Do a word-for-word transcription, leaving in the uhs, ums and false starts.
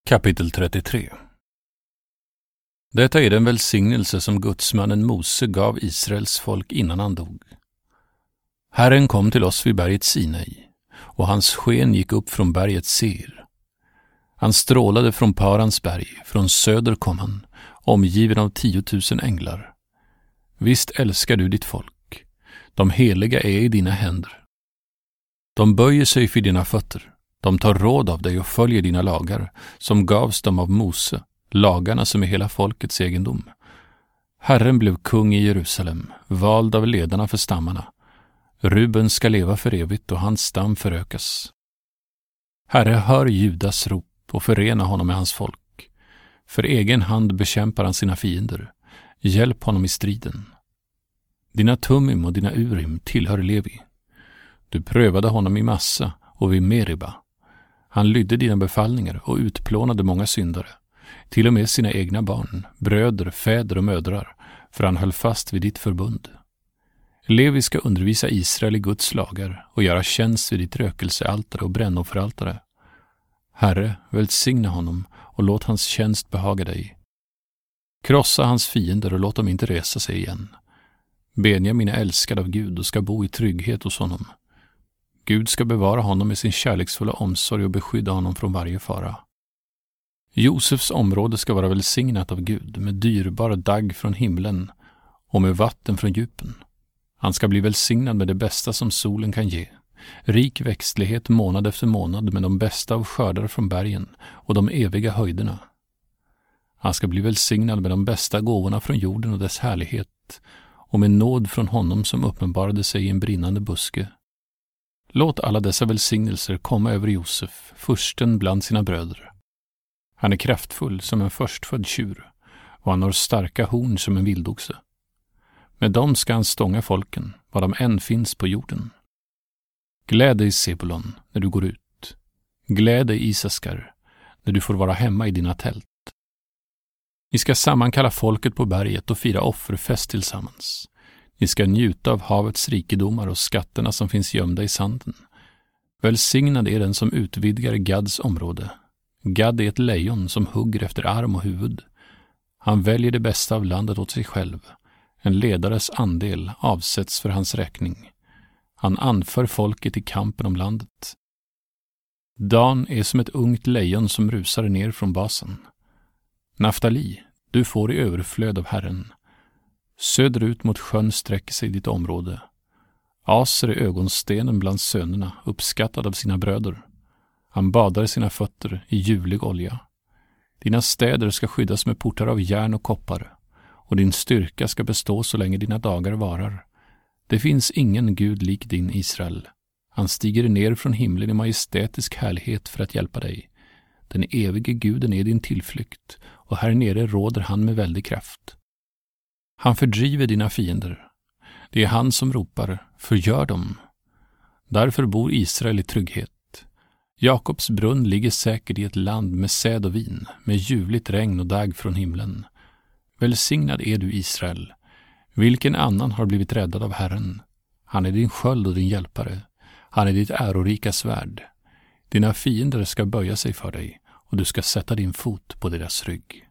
Kapitel trettiotre. Detta är den välsignelse som gudsmannen Mose gav Israels folk innan han dog. Herren kom till oss vid berget Sinai, och hans sken gick upp från berget Seir. Han strålade från Parans berg, från söder kom han, omgiven av tiotusen änglar. Visst älskar du ditt folk, de heliga är i dina händer. De böjer sig för dina fötter. De tar råd av dig och följer dina lagar, som gavs dem av Mose, lagarna som är hela folkets egendom. Herren blev kung i Jerusalem, vald av ledarna för stammarna. Ruben ska leva för evigt och hans stam förökas. Herre, hör Judas rop och förena honom med hans folk. För egen hand bekämpar han sina fiender. Hjälp honom i striden. Dina Tumim och dina Urim tillhör Levi. Du prövade honom i Massa och vid Meriba. Han lydde dina befallningar och utplånade många syndare, till och med sina egna barn, bröder, fäder och mödrar, för han höll fast vid ditt förbund. Levi ska undervisa Israel i Guds lagar och göra tjänst vid ditt rökelsealtare och brännofferaltare. Herre, välsigna honom och låt hans tjänst behaga dig. Krossa hans fiender och låt dem inte resa sig igen. Benjamin är älskad av Gud och ska bo i trygghet hos honom. Gud ska bevara honom med sin kärleksfulla omsorg och beskydda honom från varje fara. Josefs område ska vara välsignat av Gud med dyrbar dagg från himlen och med vatten från djupen. Han ska bli välsignad med det bästa som solen kan ge. Rik växtlighet månad efter månad med de bästa av skördar från bergen och de eviga höjderna. Han ska bli välsignad med de bästa gåvorna från jorden och dess härlighet och med nåd från honom som uppenbarade sig i en brinnande buske. Låt alla dessa välsignelser komma över Josef, fursten bland sina bröder. Han är kraftfull som en förstfödd tjur, och han har starka horn som en vildoxe. Med dem ska han stånga folken, var de än finns på jorden. Gläd dig, Sebulon, när du går ut. Gläd dig, Isaskar, när du får vara hemma i dina tält. Ni ska sammankalla folket på berget och fira offerfest tillsammans. Ni ska njuta av havets rikedomar och skatterna som finns gömda i sanden. Välsignad är den som utvidgar Gads område. Gad är ett lejon som hugger efter arm och huvud. Han väljer det bästa av landet åt sig själv. En ledares andel avsätts för hans räkning. Han anför folket i kampen om landet. Dan är som ett ungt lejon som rusar ner från basen. Naftali, du får i överflöd av Herren. Söderut mot sjön sträcker sig ditt område. Aser är ögonstenen bland sönerna, uppskattad av sina bröder. Han badar sina fötter i ljuvlig olja. Dina städer ska skyddas med portar av järn och koppar, och din styrka ska bestå så länge dina dagar varar. Det finns ingen Gud lik din, Israel. Han stiger ner från himlen i majestätisk härlighet för att hjälpa dig. Den evige guden är din tillflykt, och här nere råder han med väldig kraft. Han fördriver dina fiender. Det är han som ropar, förgör dem. Därför bor Israel i trygghet. Jakobs brunn ligger säkert i ett land med säd och vin, med ljuvligt regn och dagg från himlen. Välsignad är du, Israel. Vilken annan har blivit räddad av Herren? Han är din sköld och din hjälpare. Han är ditt ärorika svärd. Dina fiender ska böja sig för dig, och du ska sätta din fot på deras rygg.